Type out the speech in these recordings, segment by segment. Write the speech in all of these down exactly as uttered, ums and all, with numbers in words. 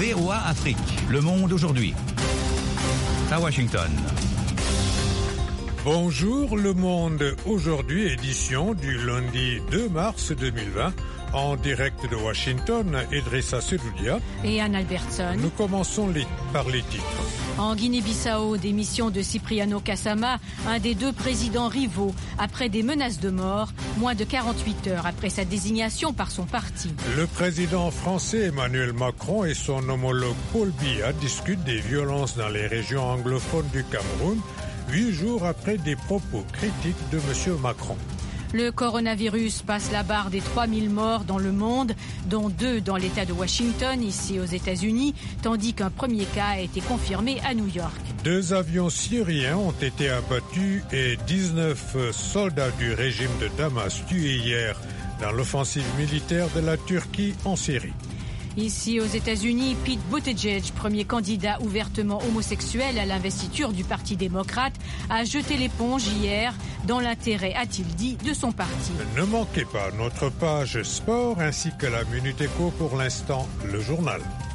V O A Afrique. Le monde aujourd'hui. À Washington. Bonjour Le Monde aujourd'hui, édition du lundi deux mars deux mille vingt. En direct de Washington, Idrissa Sedoudia et Anne Albertson. Nous commençons les, par les titres. En Guinée-Bissau, démission de Cipriano Kassama, un des deux présidents rivaux, après des menaces de mort, moins de quarante-huit heures après sa désignation par son parti. Le président français Emmanuel Macron et son homologue Paul Biya discutent des violences dans les régions anglophones du Cameroun, huit jours après des propos critiques de M. Macron. Le coronavirus passe la barre des trois mille morts dans le monde, dont deux dans l'État de Washington, ici aux États-Unis, tandis qu'un premier cas a été confirmé à New York. Deux avions syriens ont été abattus et dix-neuf soldats du régime de Damas tués hier dans l'offensive militaire de la Turquie en Syrie. Ici aux États-Unis, Pete Buttigieg, premier candidat ouvertement homosexuel à l'investiture du Parti démocrate, a jeté l'éponge hier dans l'intérêt, a-t-il dit, de son parti. Ne manquez pas notre page sport ainsi que la Minute Éco, pour l'instant, le journal.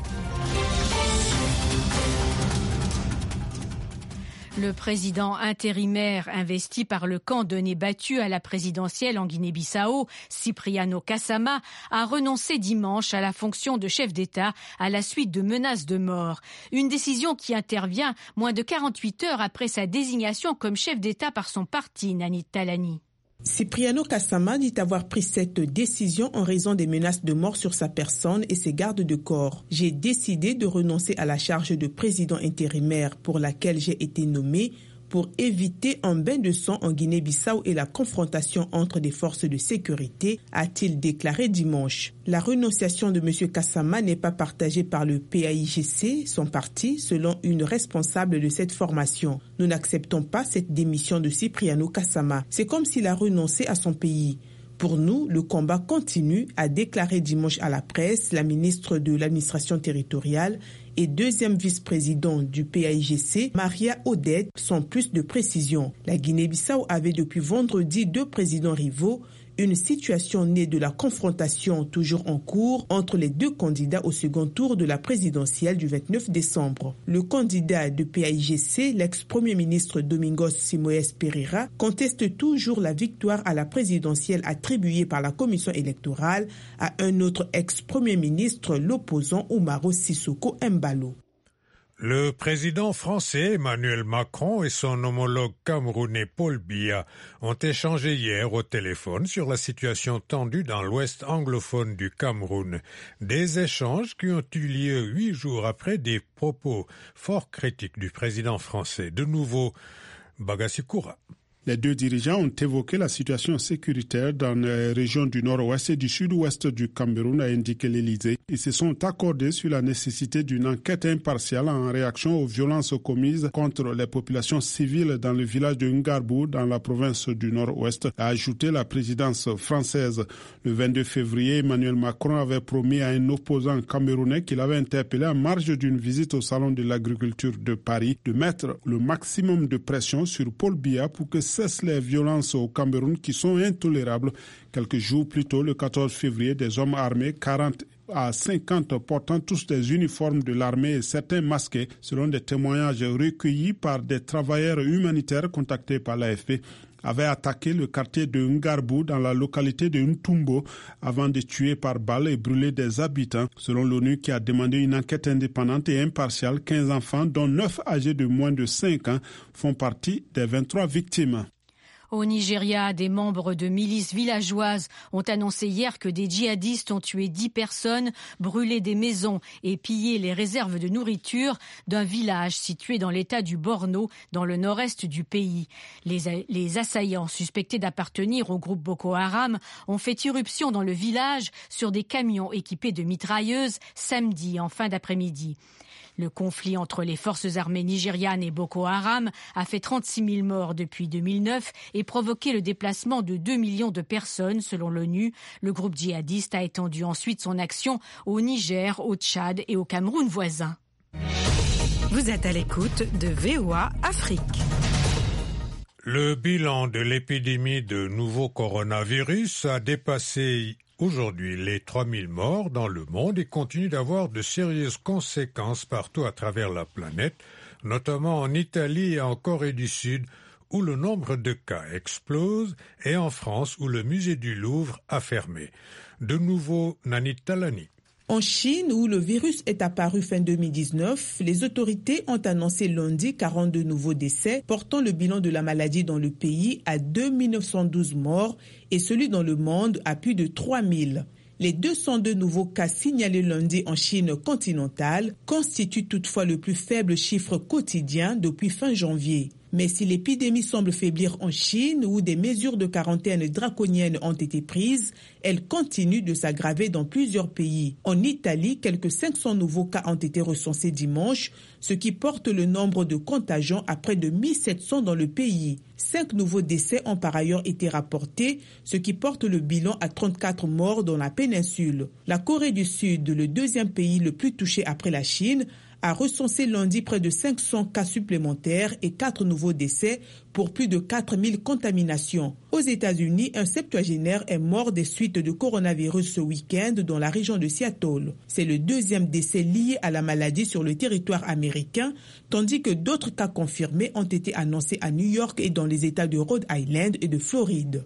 Le président intérimaire investi par le camp de nez battu à la présidentielle en Guinée-Bissau, Cipriano Kassama, a renoncé dimanche à la fonction de chef d'État à la suite de menaces de mort. Une décision qui intervient moins de quarante-huit heures après sa désignation comme chef d'État par son parti, Nanit Talani. Cipriano Kassama dit avoir pris cette décision en raison des menaces de mort sur sa personne et ses gardes de corps. J'ai décidé de renoncer à la charge de président intérimaire pour laquelle j'ai été nommé pour éviter un bain de sang en Guinée-Bissau et la confrontation entre des forces de sécurité, a-t-il déclaré dimanche. La renonciation de M. Kassama n'est pas partagée par le P A I G C, son parti, selon une responsable de cette formation. Nous n'acceptons pas cette démission de Cipriano Kassama. C'est comme s'il a renoncé à son pays. Pour nous, le combat continue, a déclaré dimanche à la presse la ministre de l'administration territoriale et deuxième vice-président du P A I G C, Maria Odette, sans plus de précision. La Guinée-Bissau avait depuis vendredi deux présidents rivaux, une situation née de la confrontation toujours en cours entre les deux candidats au second tour de la présidentielle du vingt-neuf décembre. Le candidat de P A I G C, l'ex-premier ministre Domingos Simoes Pereira, conteste toujours la victoire à la présidentielle attribuée par la commission électorale à un autre ex-premier ministre, l'opposant Umaro Sissoko Embalo. Le président français Emmanuel Macron et son homologue camerounais Paul Biya ont échangé hier au téléphone sur la situation tendue dans l'ouest anglophone du Cameroun. Des échanges qui ont eu lieu huit jours après des propos fort critiques du président français. De nouveau, Bagassi Koura. Les deux dirigeants ont évoqué la situation sécuritaire dans les régions du nord-ouest et du sud-ouest du Cameroun, a indiqué l'Élysée. Ils se sont accordés sur la nécessité d'une enquête impartiale en réaction aux violences commises contre les populations civiles dans le village de Ngarbou, dans la province du nord-ouest, a ajouté la présidence française. Le vingt-deux février, Emmanuel Macron avait promis à un opposant camerounais qu'il avait interpellé en marge d'une visite au Salon de l'agriculture de Paris de mettre le maximum de pression sur Paul Biya pour que cessent les violences au Cameroun qui sont intolérables. Quelques jours plus tôt, le quatorze février, des hommes armés, quarante à cinquante, portant tous des uniformes de l'armée et certains masqués, selon des témoignages recueillis par des travailleurs humanitaires contactés par l'A F P, avaient attaqué le quartier de Ngarbou dans la localité de Ntumbo avant de tuer par balle et brûler des habitants. Selon l'ONU qui a demandé une enquête indépendante et impartiale, quinze enfants, dont neuf âgés de moins de cinq ans, font partie des vingt-trois victimes. Au Nigeria, des membres de milices villageoises ont annoncé hier que des djihadistes ont tué dix personnes, brûlé des maisons et pillé les réserves de nourriture d'un village situé dans l'état du Borno, dans le nord-est du pays. Les, les assaillants suspectés d'appartenir au groupe Boko Haram ont fait irruption dans le village sur des camions équipés de mitrailleuses samedi en fin d'après-midi. Le conflit entre les forces armées nigérianes et Boko Haram a fait trente-six mille morts depuis deux mille neuf et provoqué le déplacement de deux millions de personnes selon l'ONU. Le groupe djihadiste a étendu ensuite son action au Niger, au Tchad et au Cameroun voisin. Vous êtes à l'écoute de V O A Afrique. Le bilan de l'épidémie de nouveau coronavirus a dépassé aujourd'hui les trois mille morts dans le monde et continuent d'avoir de sérieuses conséquences partout à travers la planète, notamment en Italie et en Corée du Sud, où le nombre de cas explose, et en France, où le musée du Louvre a fermé. De nouveau, Nani Talani. En Chine, où le virus est apparu fin deux mille dix-neuf, les autorités ont annoncé lundi quarante-deux nouveaux décès, portant le bilan de la maladie dans le pays à deux mille neuf cent douze morts et celui dans le monde à plus de trois mille. Les deux cent deux nouveaux cas signalés lundi en Chine continentale constituent toutefois le plus faible chiffre quotidien depuis fin janvier. Mais si l'épidémie semble faiblir en Chine, où des mesures de quarantaine draconiennes ont été prises, elle continue de s'aggraver dans plusieurs pays. En Italie, quelques cinq cents nouveaux cas ont été recensés dimanche, ce qui porte le nombre de contagions à près de mille sept cents dans le pays. Cinq nouveaux décès ont par ailleurs été rapportés, ce qui porte le bilan à trente-quatre morts dans la péninsule. La Corée du Sud, le deuxième pays le plus touché après la Chine, a recensé lundi près de cinq cents cas supplémentaires et quatre nouveaux décès pour plus de quatre mille contaminations. Aux États-Unis, un septuagénaire est mort des suites de coronavirus ce week-end dans la région de Seattle. C'est le deuxième décès lié à la maladie sur le territoire américain, tandis que d'autres cas confirmés ont été annoncés à New York et dans les États de Rhode Island et de Floride.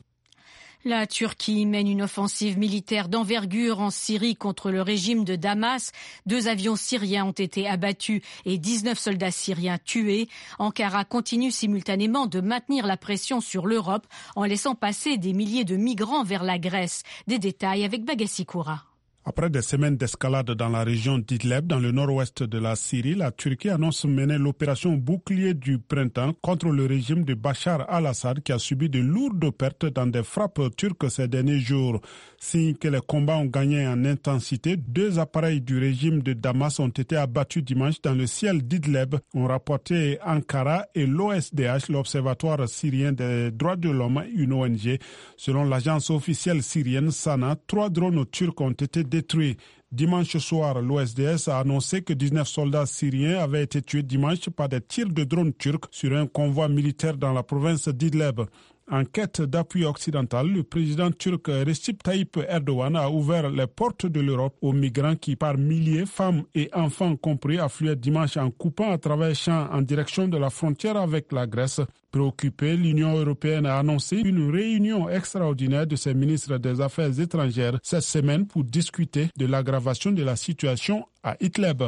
La Turquie mène une offensive militaire d'envergure en Syrie contre le régime de Damas. Deux avions syriens ont été abattus et dix-neuf soldats syriens tués. Ankara continue simultanément de maintenir la pression sur l'Europe en laissant passer des milliers de migrants vers la Grèce. Des détails avec Bagassi Koura. Après des semaines d'escalade dans la région d'Idlib, dans le nord-ouest de la Syrie, la Turquie annonce mener l'opération bouclier du printemps contre le régime de Bachar al-Assad qui a subi de lourdes pertes dans des frappes turques ces derniers jours. Signe que les combats ont gagné en intensité, deux appareils du régime de Damas ont été abattus dimanche dans le ciel d'Idlib, ont rapporté Ankara et l'O S D H, l'Observatoire syrien des droits de l'homme, une O N G. Selon l'agence officielle syrienne Sana, trois drones turcs ont été détruits. Dimanche soir, l'O S D S a annoncé que dix-neuf soldats syriens avaient été tués dimanche par des tirs de drones turcs sur un convoi militaire dans la province d'Idlib. En quête d'appui occidental, le président turc Recep Tayyip Erdogan a ouvert les portes de l'Europe aux migrants qui, par milliers, femmes et enfants compris, affluaient dimanche en coupant à travers champs en direction de la frontière avec la Grèce. Préoccupée, l'Union européenne a annoncé une réunion extraordinaire de ses ministres des Affaires étrangères cette semaine pour discuter de l'aggravation de la situation à Idlib.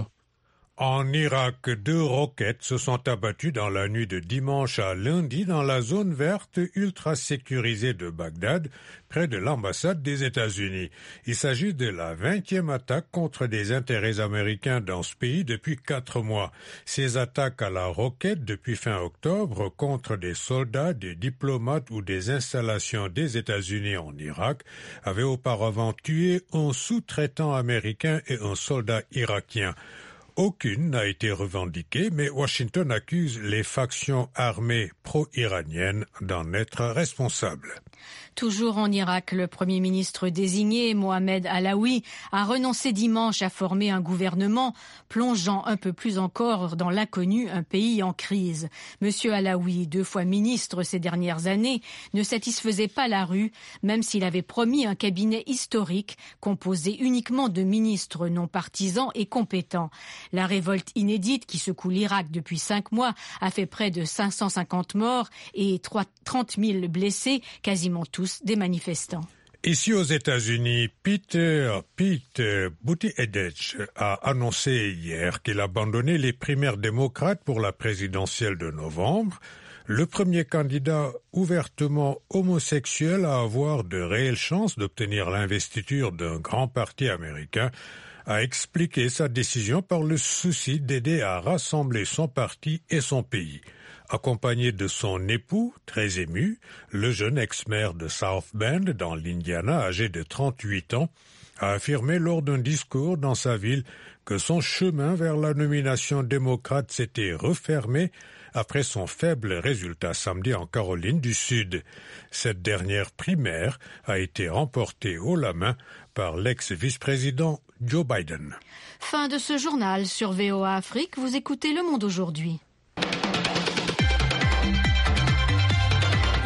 En Irak, deux roquettes se sont abattues dans la nuit de dimanche à lundi dans la zone verte ultra sécurisée de Bagdad, près de l'ambassade des États-Unis. Il s'agit de la vingtième attaque contre des intérêts américains dans ce pays depuis quatre mois. Ces attaques à la roquette depuis fin octobre contre des soldats, des diplomates ou des installations des États-Unis en Irak avaient auparavant tué un sous-traitant américain et un soldat irakien. Aucune n'a été revendiquée, mais Washington accuse les factions armées pro-iraniennes d'en être responsables. Toujours en Irak, le Premier ministre désigné, Mohamed Alaoui, a renoncé dimanche à former un gouvernement, plongeant un peu plus encore dans l'inconnu un pays en crise. Monsieur Alaoui, deux fois ministre ces dernières années, ne satisfaisait pas la rue, même s'il avait promis un cabinet historique composé uniquement de ministres non partisans et compétents. La révolte inédite qui secoue l'Irak depuis cinq mois a fait près de cinq cent cinquante morts et trente mille blessés, quasiment tous des manifestants. Ici aux États-Unis, Peter, Pete Buttigieg a annoncé hier qu'il abandonnait les primaires démocrates pour la présidentielle de novembre, le premier candidat ouvertement homosexuel à avoir de réelles chances d'obtenir l'investiture d'un grand parti américain, a expliqué sa décision par le souci d'aider à rassembler son parti et son pays. Accompagné de son époux, très ému, le jeune ex-maire de South Bend, dans l'Indiana, âgé de trente-huit ans, a affirmé lors d'un discours dans sa ville que son chemin vers la nomination démocrate s'était refermé après son faible résultat samedi en Caroline du Sud. Cette dernière primaire a été remportée haut la main par l'ex-vice-président Joe Biden. Fin de ce journal sur V O A Afrique. Vous écoutez Le Monde aujourd'hui.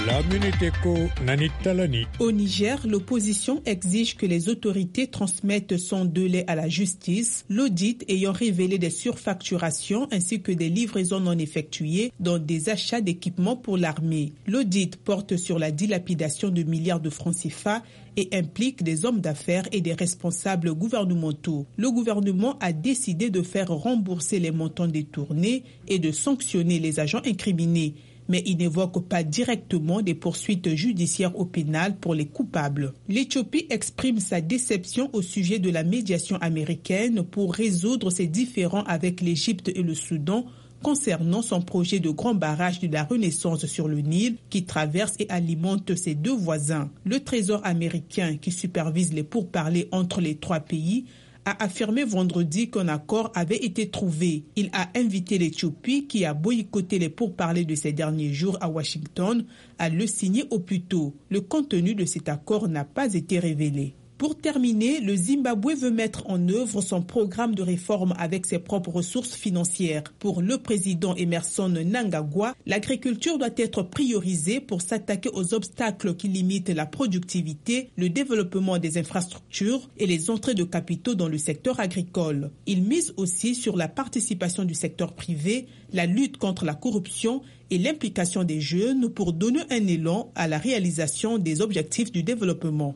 La Minute Éco, Nanit Talani. Au Niger, l'opposition exige que les autorités transmettent son délai à la justice, l'audit ayant révélé des surfacturations ainsi que des livraisons non effectuées dans des achats d'équipements pour l'armée. L'audit porte sur la dilapidation de milliards de francs C F A et implique des hommes d'affaires et des responsables gouvernementaux. Le gouvernement a décidé de faire rembourser les montants détournés et de sanctionner les agents incriminés. Mais il n'évoque pas directement des poursuites judiciaires au pénal pour les coupables. L'Éthiopie exprime sa déception au sujet de la médiation américaine pour résoudre ses différends avec l'Égypte et le Soudan concernant son projet de grand barrage de la Renaissance sur le Nil qui traverse et alimente ses deux voisins. Le Trésor américain, qui supervise les pourparlers entre les trois pays, a affirmé vendredi qu'un accord avait été trouvé. Il a invité l'Éthiopie, qui a boycotté les pourparlers de ces derniers jours à Washington, à le signer au plus tôt. Le contenu de cet accord n'a pas été révélé. Pour terminer, le Zimbabwe veut mettre en œuvre son programme de réforme avec ses propres ressources financières. Pour le président Emerson Mnangagwa, l'agriculture doit être priorisée pour s'attaquer aux obstacles qui limitent la productivité, le développement des infrastructures et les entrées de capitaux dans le secteur agricole. Il mise aussi sur la participation du secteur privé, la lutte contre la corruption et l'implication des jeunes pour donner un élan à la réalisation des objectifs du développement.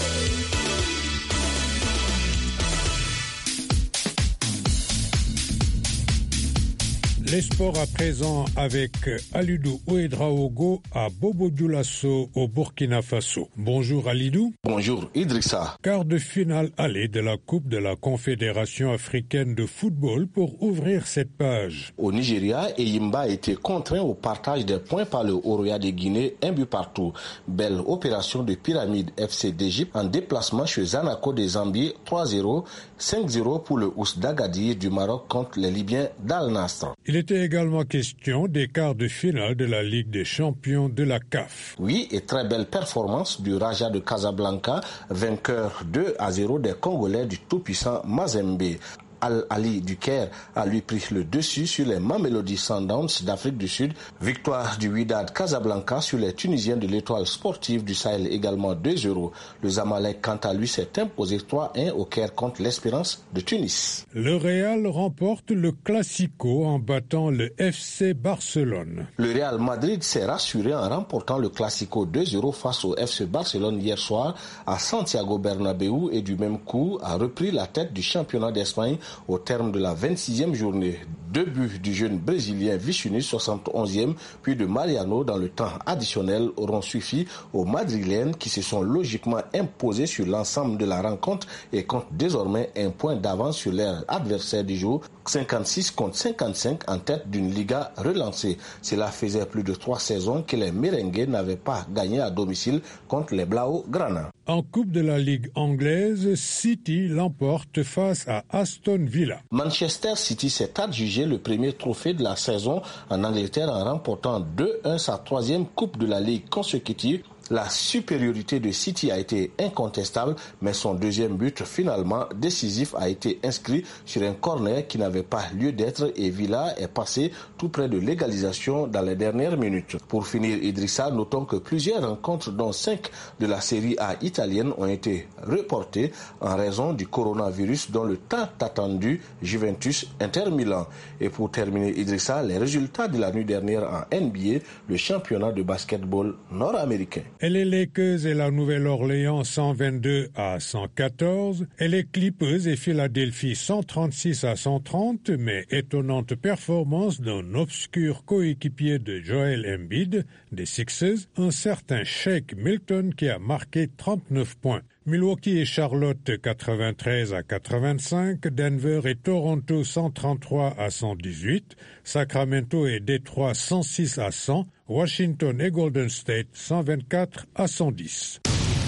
Les sports à présent avec Alidou Ouedraogo à Bobo Dioulasso au Burkina Faso. Bonjour Alidou. Bonjour Idrissa. Quart de finale aller de la Coupe de la Confédération africaine de football pour ouvrir cette page. Au Nigeria, Eyimba a été contraint au partage des points par le Oroya de Guinée, un but partout. Belle opération de Pyramide F C d'Égypte en déplacement chez Zanaco de Zambie, trois zéro, cinq zéro pour le Ous d'Agadir du Maroc contre les Libyens d'Al Nasr. Il était également question des quarts de finale de la Ligue des champions de la C A F. Oui, et très belle performance du Raja de Casablanca, vainqueur deux à zéro des Congolais du tout-puissant Mazembe. Al-Ali du Caire a lui pris le dessus sur les Mamelody Sundowns d'Afrique du Sud. Victoire du Wydad Casablanca sur les Tunisiens de l'Étoile sportive du Sahel également deux zéro. Le Zamalek quant à lui s'est imposé trois un au Caire contre l'Espérance de Tunis. Le Real remporte le Classico en battant le F C Barcelone. Le Real Madrid s'est rassuré en remportant le Classico deux zéro face au F C Barcelone hier soir à Santiago Bernabéu et du même coup a repris la tête du championnat d'Espagne au terme de la vingt-sixième journée. Deux buts du jeune Brésilien Vichini, soixante et onzième, puis de Mariano dans le temps additionnel auront suffi aux Madrilènes qui se sont logiquement imposés sur l'ensemble de la rencontre et comptent désormais un point d'avance sur leur adversaire du jour, cinquante-six contre cinquante-cinq en tête d'une Liga relancée. Cela faisait plus de trois saisons que les Merengues n'avaient pas gagné à domicile contre les Blaugrana. En Coupe de la Ligue anglaise, City l'emporte face à Aston Villa. Manchester City s'est adjugé le premier trophée de la saison en Angleterre en remportant deux un sa troisième Coupe de la Ligue consécutive. La supériorité de City a été incontestable, mais son deuxième but finalement décisif a été inscrit sur un corner qui n'avait pas lieu d'être et Villa est passé tout près de l'égalisation dans les dernières minutes. Pour finir, Idrissa, notons que plusieurs rencontres, dont cinq de la série A italienne, ont été reportées en raison du coronavirus dont le tant attendu Juventus Inter Milan. Et pour terminer, Idrissa, les résultats de la nuit dernière en N B A, le championnat de basketball nord-américain. Et les Lakers et la Nouvelle-Orléans cent vingt-deux à cent quatorze, et les Clippers et Philadelphie cent trente-six à cent trente, mais étonnante performance d'un obscur coéquipier de Joel Embiid, des Sixers, un certain Shake Milton qui a marqué trente-neuf points. Milwaukee et Charlotte quatre-vingt-treize à quatre-vingt-cinq, Denver et Toronto cent trente-trois à cent dix-huit, Sacramento et Détroit cent six à cent, Washington et Golden State cent vingt-quatre à cent dix.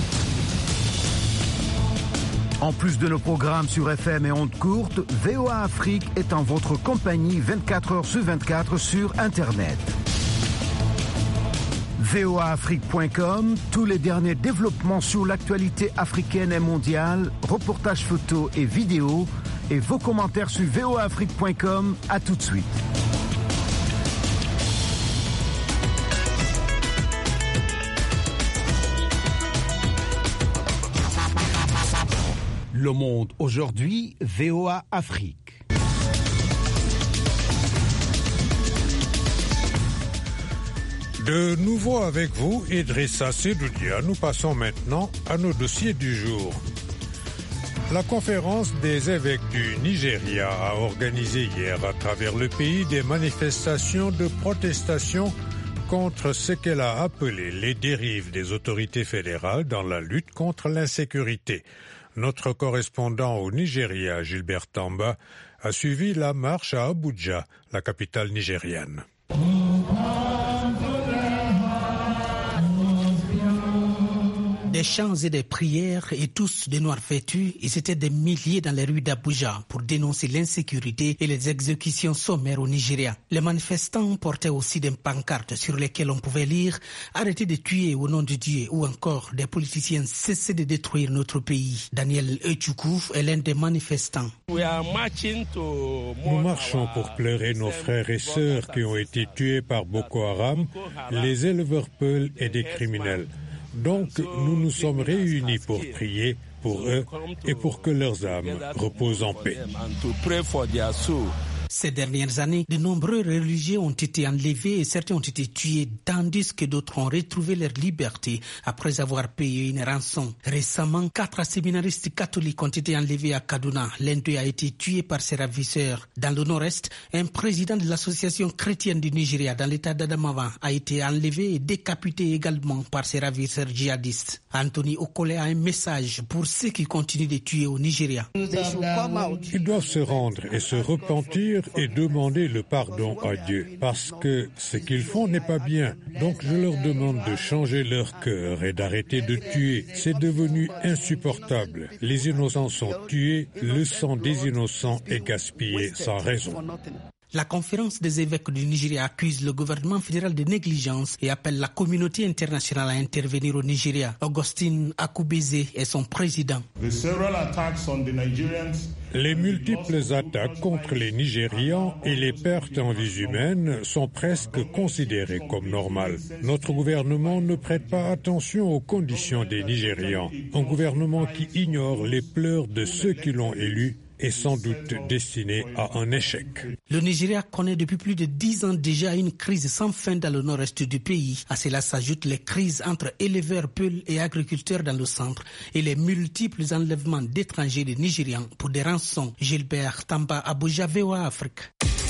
En plus de nos programmes sur F M et ondes courtes, V O A Afrique est en votre compagnie vingt-quatre heures sur vingt-quatre sur Internet. V O A Afrique point com, tous les derniers développements sur l'actualité africaine et mondiale, reportages photos et vidéos, et vos commentaires sur V O A Afrique point com. À tout de suite. Le Monde aujourd'hui, V O A Afrique. De nouveau avec vous, Idrissa Sedoudia, nous passons maintenant à nos dossiers du jour. La conférence des évêques du Nigeria a organisé hier à travers le pays des manifestations de protestation contre ce qu'elle a appelé les dérives des autorités fédérales dans la lutte contre l'insécurité. Notre correspondant au Nigeria, Gilbert Tamba, a suivi la marche à Abuja, la capitale nigériane. Des chants et des prières et tous de noirs vêtus, ils étaient des milliers dans les rues d'Abuja pour dénoncer l'insécurité et les exécutions sommaires au Nigeria. Les manifestants portaient aussi des pancartes sur lesquelles on pouvait lire « Arrêtez de tuer au nom de Dieu » ou encore « Des politiciens cessez de détruire notre pays ». Daniel Echoukou est l'un des manifestants. Nous marchons pour pleurer nos frères et sœurs qui ont été tués par Boko Haram, les éleveurs peuls et des criminels. Donc, nous nous sommes réunis pour prier pour eux et pour que leurs âmes reposent en paix. Ces dernières années, de nombreux religieux ont été enlevés et certains ont été tués, tandis que d'autres ont retrouvé leur liberté après avoir payé une rançon. Récemment, quatre séminaristes catholiques ont été enlevés à Kaduna. L'un d'eux a été tué par ses ravisseurs. Dans le nord-est, un président de l'association chrétienne du Nigeria dans l'état d'Adamawa a été enlevé et décapité également par ses ravisseurs djihadistes. Anthony Okole a un message pour ceux qui continuent de tuer au Nigeria. Ils doivent se rendre et se repentir et demander le pardon à Dieu, parce que ce qu'ils font n'est pas bien. Donc je leur demande de changer leur cœur et d'arrêter de tuer. C'est devenu insupportable. Les innocents sont tués, le sang des innocents est gaspillé sans raison. La conférence des évêques du Nigeria accuse le gouvernement fédéral de négligence et appelle la communauté internationale à intervenir au Nigeria. Augustine Akubeze est son président. Les multiples attaques contre les Nigérians et les pertes en vies humaines sont presque considérées comme normales. Notre gouvernement ne prête pas attention aux conditions des Nigérians. Un gouvernement qui ignore les pleurs de ceux qui l'ont élu est sans doute destiné à un échec. Le Nigeria connaît depuis plus de dix ans déjà une crise sans fin dans le nord-est du pays. À cela s'ajoutent les crises entre éleveurs, peuls et agriculteurs dans le centre et les multiples enlèvements d'étrangers de Nigérians pour des rançons. Gilbert Tamba, Abuja, V O A Afrique.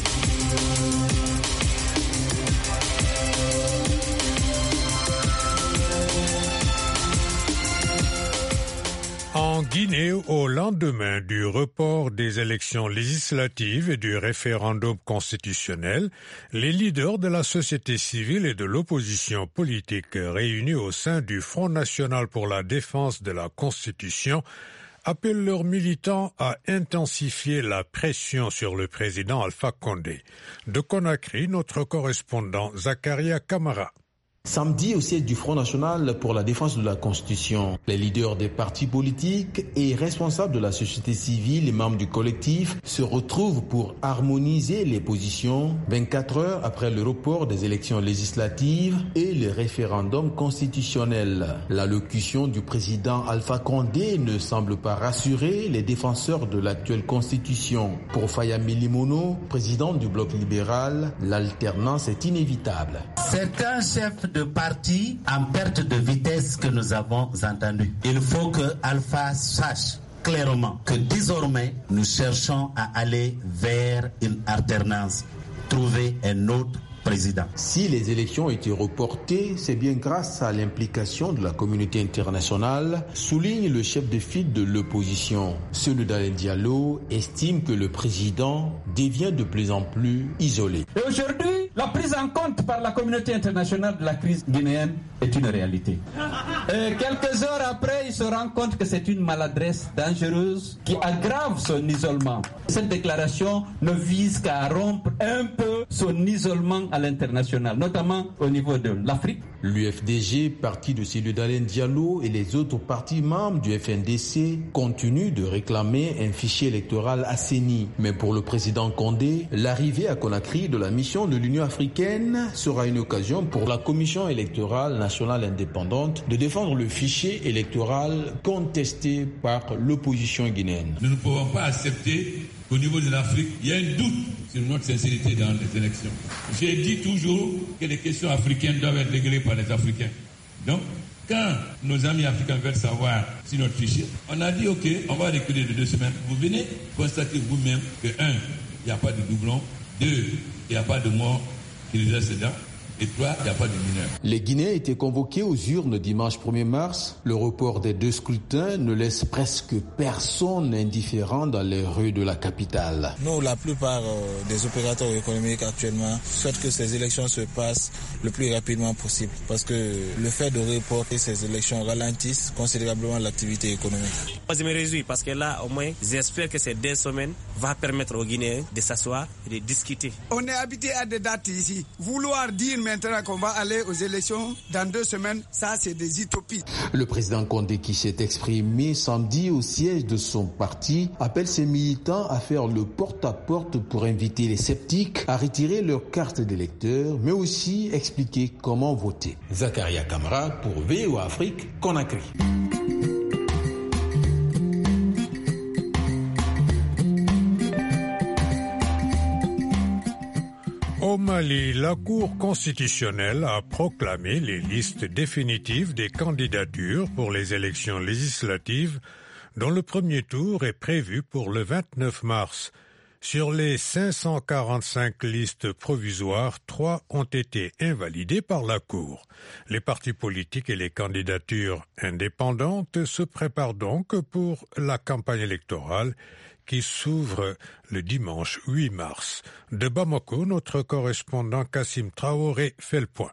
En Guinée, au lendemain du report des élections législatives et du référendum constitutionnel, les leaders de la société civile et de l'opposition politique réunis au sein du Front national pour la défense de la Constitution appellent leurs militants à intensifier la pression sur le président Alpha Condé. De Conakry, notre correspondant Zakaria Kamara. Samedi, au siège du Front national pour la défense de la Constitution, les leaders des partis politiques et responsables de la société civile et membres du collectif se retrouvent pour harmoniser les positions vingt-quatre heures après le report des élections législatives et le référendum constitutionnel. L'allocution du président Alpha Condé ne semble pas rassurer les défenseurs de l'actuelle Constitution. Pour Fayami Limono, président du bloc libéral, l'alternance est inévitable. C'est un chef de parti en perte de vitesse que nous avons entendu. Il faut que Alpha sache clairement que désormais nous cherchons à aller vers une alternance, trouver un autre président. Si les élections ont été reportées, c'est bien grâce à l'implication de la communauté internationale, souligne le chef de file de l'opposition. Seydou Dalein Diallo estime que le président devient de plus en plus isolé. Et aujourd'hui, la prise en compte par la communauté internationale de la crise guinéenne est une réalité. Et quelques heures après, il se rend compte que c'est une maladresse dangereuse qui aggrave son isolement. Cette déclaration ne vise qu'à rompre un peu son isolement à l'international, notamment au niveau de l'Afrique, L'U F D G, parti de Cellou Dalein Diallo, et les autres partis membres du F N D C continuent de réclamer un fichier électoral assaini. Mais pour le président Condé, l'arrivée à Conakry de la mission de l'Union africaine sera une occasion pour la Commission électorale nationale indépendante de défendre le fichier électoral contesté par l'opposition guinéenne. Nous ne pouvons pas accepter qu'au niveau de l'Afrique, il y a un doute sur notre sincérité dans les élections. J'ai dit toujours que les questions africaines doivent être réglées par les Africains. Donc, quand nos amis africains veulent savoir si notre fichier, on a dit ok, on va reculer de deux semaines. Vous venez constater vous-même que un, il n'y a pas de doublon, deux, il n'y a pas de mort qui les précédents. Et toi, il n'y a pas de mineurs. Les Guinéens étaient convoqués aux urnes dimanche premier mars. Le report des deux scrutins ne laisse presque personne indifférent dans les rues de la capitale. Nous, la plupart euh, des opérateurs économiques actuellement souhaitent que ces élections se passent le plus rapidement possible. Parce que le fait de reporter ces élections ralentisse considérablement l'activité économique. Moi, je me réjouis parce que là, au moins, j'espère que ces deux semaines vont permettre aux Guinéens de s'asseoir et de discuter. On est habitué à des dates ici. Vouloir dire maintenant qu'on va aller aux élections dans deux semaines, ça c'est des utopies. Le président Condé, qui s'est exprimé samedi au siège de son parti, appelle ses militants à faire le porte-à-porte pour inviter les sceptiques à retirer leur carte d'électeur, mais aussi expliquer comment voter. Zakaria Kamara pour V O A Afrique, Conakry. Au Mali, la Cour constitutionnelle a proclamé les listes définitives des candidatures pour les élections législatives, dont le premier tour est prévu pour le vingt-neuf mars. Sur les cinq cent quarante-cinq listes provisoires, trois ont été invalidées par la Cour. Les partis politiques et les candidatures indépendantes se préparent donc pour la campagne électorale qui s'ouvre le dimanche huit mars. De Bamako, notre correspondant Kassim Traoré fait le point.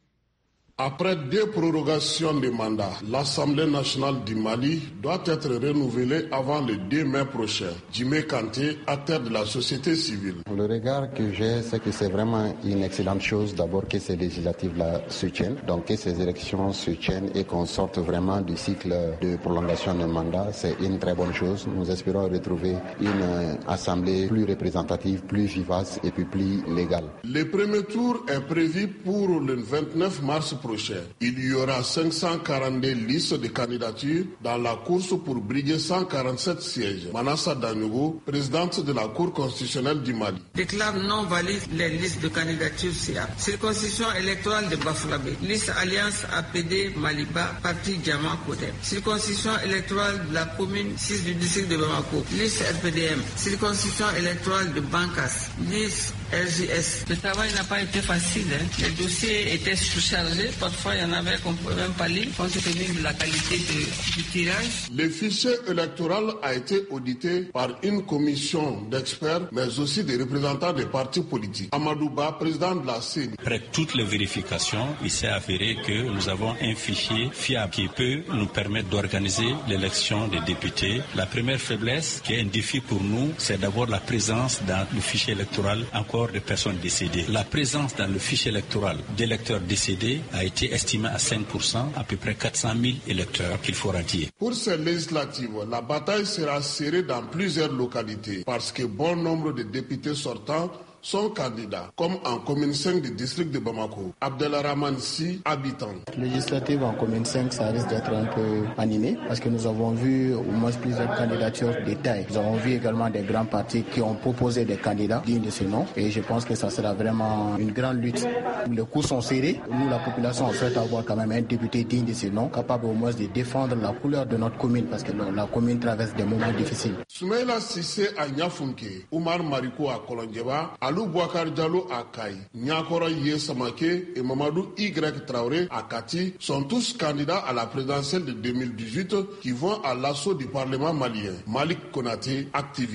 Après deux prorogations de mandat, l'Assemblée nationale du Mali doit être renouvelée avant le deux mai prochain. Jimé Kanté, acteur de la société civile. Le regard que j'ai, c'est que c'est vraiment une excellente chose d'abord que ces législatives-là se tiennent, donc que ces élections se tiennent et qu'on sorte vraiment du cycle de prolongation de mandat. C'est une très bonne chose. Nous espérons retrouver une assemblée plus représentative, plus vivace et puis plus légale. Le premier tour est prévu pour le vingt-neuf mars prochain. Il y aura cinq cent quarante-deux listes de candidatures dans la course pour briguer cent quarante-sept sièges. Manassa Danougo, présidente de la Cour constitutionnelle du Mali. Déclare non valide les listes de candidatures C A. Circonscription électorale de Bafouabé. Liste Alliance A P D Maliba, parti Diamant Kodem. Circonscription électorale de la commune six du district de Bamako. Liste R P D M. Circonscription électorale de Bankas. Liste R J S. Le travail n'a pas été facile. Hein. Les dossiers étaient surchargés. Parfois, il y en avait qu'on ne pouvait même pas lire compte tenu de la qualité de, du tirage. Le fichier électoral a été audité par une commission d'experts, mais aussi des représentants des partis politiques. Amadouba, président de la C E N I. Après toutes les vérifications, il s'est avéré que nous avons un fichier fiable qui peut nous permettre d'organiser l'élection des députés. La première faiblesse, qui est un défi pour nous, c'est d'abord la présence dans le fichier électoral encore de personnes décédées. La présence dans le fichier électoral d'électeurs décédés a été estimé à cinq pour cent, à peu près quatre cent mille électeurs qu'il faut radier. Pour ces législatives, la bataille sera serrée dans plusieurs localités parce que bon nombre de députés sortants sont candidats, comme en commune cinq du district de Bamako. Abdelrahman Si, habitant. Législative en commune cinq, ça risque d'être un peu animé parce que nous avons vu au moins plusieurs candidatures de taille. Nous avons vu également des grands partis qui ont proposé des candidats dignes de ce nom et je pense que ça sera vraiment une grande lutte. Les coups sont serrés. Nous, la population, on souhaite avoir quand même un député digne de ce nom, capable au moins de défendre la couleur de notre commune parce que la commune traverse des moments difficiles. Soumaïla Sissé à Niafunke, Oumar Mariko à Kolonjeba, Alou Bouakar Diallo à Kaï, Nyakora Ye Samake et Mamadou Y Traoré à Kati sont tous candidats à la présidentielle de deux mille dix-huit qui vont à l'assaut du Parlement malien. Malik Konaté, activiste.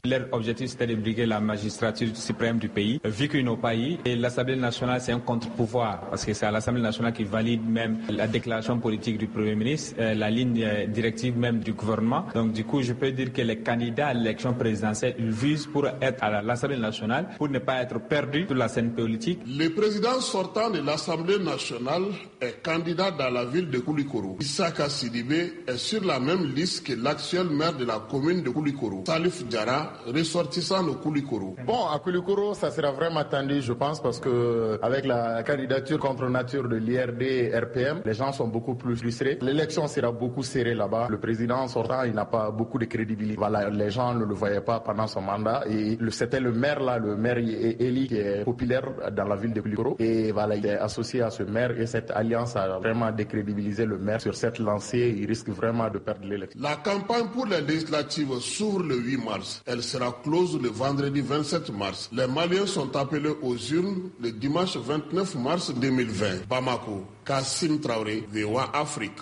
Leur objectif, c'était de briguer la magistrature suprême du pays, vu qu'ils n'ont pas eu. Et l'Assemblée nationale, c'est un contre-pouvoir, parce que c'est à l'Assemblée nationale qui valide même la déclaration politique du Premier ministre, euh, la ligne euh, directive même du gouvernement. Donc du coup, je peux dire que les candidats à l'élection présidentielle, ils visent pour être à l'Assemblée nationale, pour ne pas être perdus sur la scène politique. Le président sortant de l'Assemblée nationale est candidat dans la ville de Koulikoro. Issaka Sidibé est sur la même liste que l'actuel maire de la commune de Koulikoro, Salif Diarra, ressortissant de Koulikoro. Bon, à Koulikoro, ça sera vraiment attendu, je pense, parce que avec la candidature contre nature de l'I R D R P M, les gens sont beaucoup plus frustrés. L'élection sera beaucoup serrée là-bas. Le président sortant, il n'a pas beaucoup de crédibilité. Voilà, les gens ne le voyaient pas pendant son mandat et c'était le maire là, le maire Eli, qui est populaire dans la ville de Koulikoro. Et voilà, il est associé à ce maire et cette alliance a vraiment décrédibilisé le maire. Sur cette lancée, il risque vraiment de perdre l'élection. La campagne pour les législatives s'ouvre le huit mars. Elle sera close le vendredi vingt-sept mars. Les Maliens sont appelés aux urnes le dimanche vingt-neuf mars deux mille vingt. Bamako, Kassim Traoré, V O A Afrique.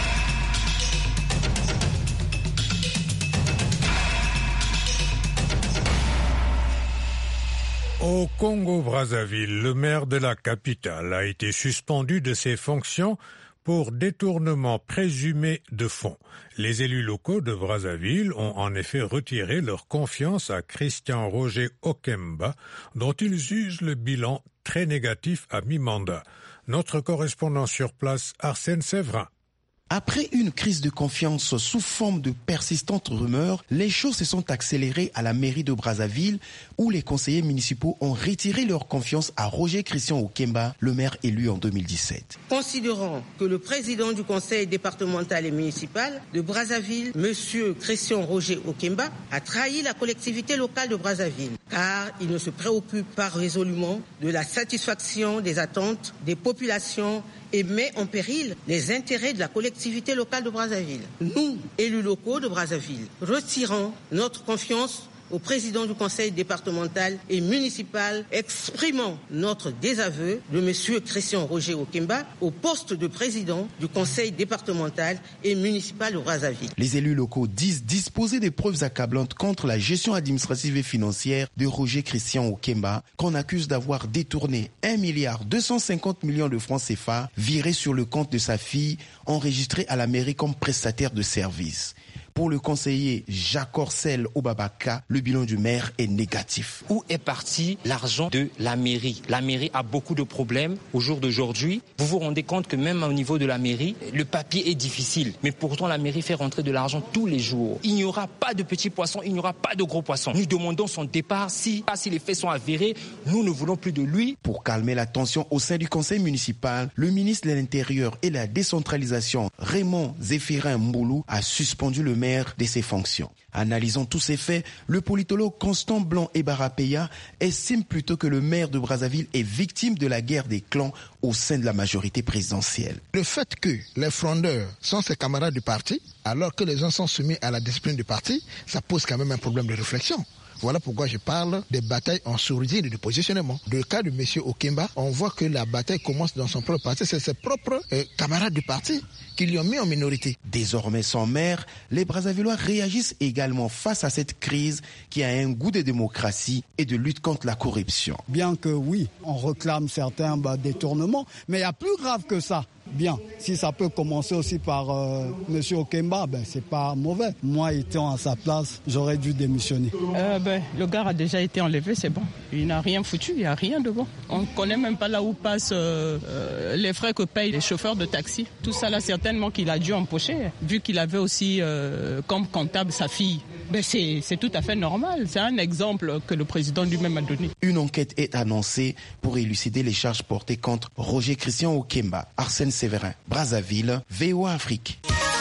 Au Congo-Brazzaville, le maire de la capitale a été suspendu de ses fonctions pour détournement présumé de fonds. Les élus locaux de Brazzaville ont en effet retiré leur confiance à Christian Roger Okemba, dont ils jugent le bilan très négatif à mi-mandat. Notre correspondant sur place, Arsène Séverin. Après une crise de confiance sous forme de persistantes rumeurs, les choses se sont accélérées à la mairie de Brazzaville où les conseillers municipaux ont retiré leur confiance à Roger Christian Okemba, le maire élu en deux mille dix-sept. Considérant que le président du conseil départemental et municipal de Brazzaville, M. Christian Roger Okemba, a trahi la collectivité locale de Brazzaville car il ne se préoccupe pas résolument de la satisfaction des attentes des populations et met en péril les intérêts de la collectivité locale de Brazzaville. Nous, élus locaux de Brazzaville, retirons notre confiance au président du conseil départemental et municipal, exprimant notre désaveu de M. Christian Roger Okemba au poste de président du conseil départemental et municipal de Brazzaville. Les élus locaux disent disposer des preuves accablantes contre la gestion administrative et financière de Roger Christian Okemba, qu'on accuse d'avoir détourné un milliard deux cent cinquante millions de francs C F A virés sur le compte de sa fille, enregistré à la mairie comme prestataire de services. Pour le conseiller Jacques Orcel Obabaka, le bilan du maire est négatif. Où est parti l'argent de la mairie? La mairie a beaucoup de problèmes au jour d'aujourd'hui. Vous vous rendez compte que même au niveau de la mairie, le papier est difficile. Mais pourtant, la mairie fait rentrer de l'argent tous les jours. Il n'y aura pas de petits poissons, il n'y aura pas de gros poissons. Nous demandons son départ. Si, si les faits sont avérés, nous ne voulons plus de lui. Pour calmer la tension au sein du conseil municipal, le ministre de l'Intérieur et la décentralisation, Raymond Zéphirin Mboulou, a suspendu le maire de ses fonctions. Analysant tous ces faits, le politologue Constant Blanc-Ebarapeya estime plutôt que le maire de Brazzaville est victime de la guerre des clans au sein de la majorité présidentielle. Le fait que les frondeurs sont ses camarades du parti, alors que les gens sont soumis à la discipline du parti, ça pose quand même un problème de réflexion. Voilà pourquoi je parle des batailles en sourdine et de positionnement. Dans le cas de M. Okemba, on voit que la bataille commence dans son propre parti. C'est ses propres euh, camarades du parti qui l'y ont mis en minorité. Désormais sans maire, les Brazzavillois réagissent également face à cette crise qui a un goût de démocratie et de lutte contre la corruption. Bien que oui, on réclame certains bah, détournements, mais il y a plus grave que ça. Bien, si ça peut commencer aussi par euh, M. Okemba, ben, c'est pas mauvais. Moi, étant à sa place, j'aurais dû démissionner. Euh, ben, le gars a déjà été enlevé, c'est bon. Il n'a rien foutu, il n'y a rien de bon. On ne connaît même pas là où passent euh, euh, les frais que payent les chauffeurs de taxi. Tout ça là, certainement qu'il a dû empocher, vu qu'il avait aussi euh, comme comptable sa fille. Ben, c'est, c'est tout à fait normal. C'est un exemple que le président lui-même a donné. Une enquête est annoncée pour élucider les charges portées contre Roger Christian Okemba. Arsène Séverin, Brazzaville, V O A Afrique.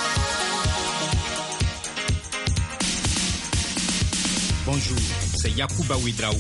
Bonjour, c'est Yacouba Ouedraogo.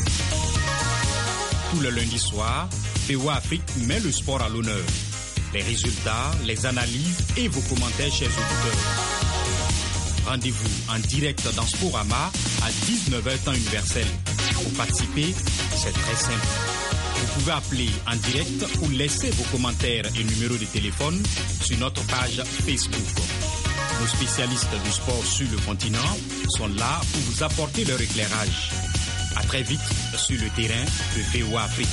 Tout le lundi soir, V O A Afrique met le sport à l'honneur. Les résultats, les analyses et vos commentaires, chers auditeurs. Rendez-vous en direct dans Sporama à dix-neuf heures temps universel. Pour participer, c'est très simple. Vous pouvez appeler en direct ou laisser vos commentaires et numéros de téléphone sur notre page Facebook. Nos spécialistes du sport sur le continent sont là pour vous apporter leur éclairage. À très vite sur le terrain de V O A Afrique.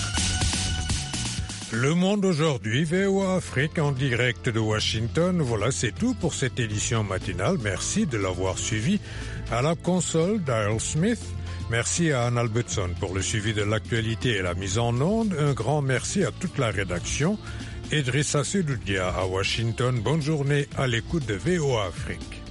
Le Monde aujourd'hui, V O A Afrique en direct de Washington. Voilà, c'est tout pour cette édition matinale. Merci de l'avoir suivi. À la console, Dial Smith. Merci à Anne Albertson pour le suivi de l'actualité et la mise en onde. Un grand merci à toute la rédaction. Idrissa Sedoudia à Washington. Bonne journée à l'écoute de V O A Afrique.